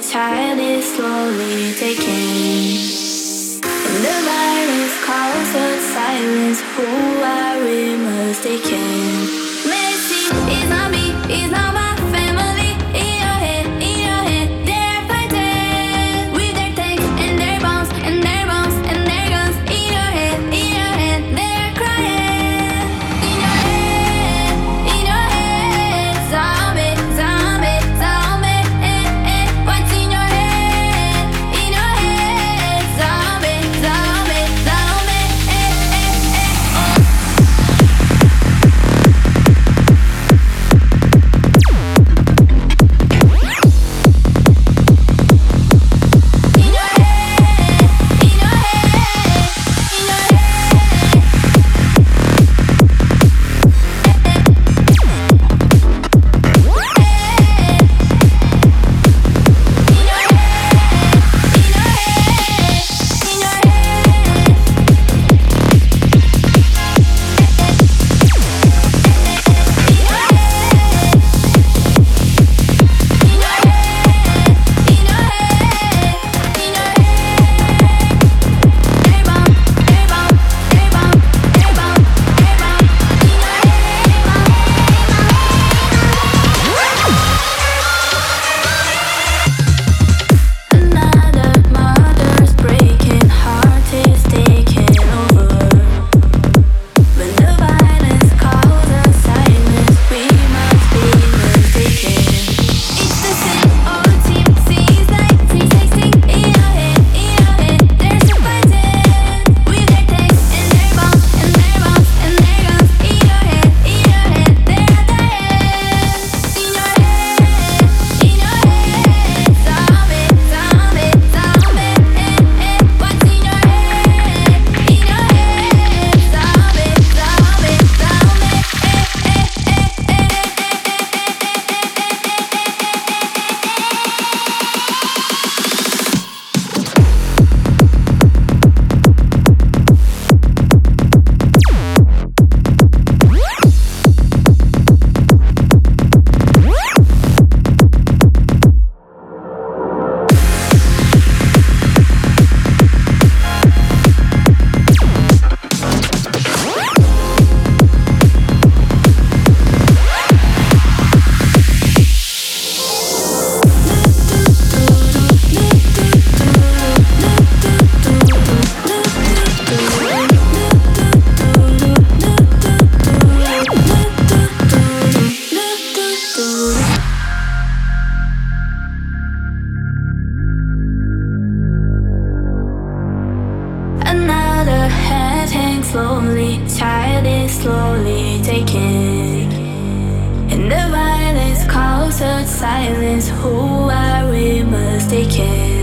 child is slowly taken. And the virus calls us silence. Who are we mistaken? Messi is not me, is not my family. In your head, they're fighting with their tanks and their bombs and their bombs and their guns. In your head, they're crying. In your head, zombie, zombie, zombie. What's in your head? In your head, zombie, zombie, zombie. Another head hangs slowly, child is slowly taken. And the violence calls us silence. Who are we mistaken?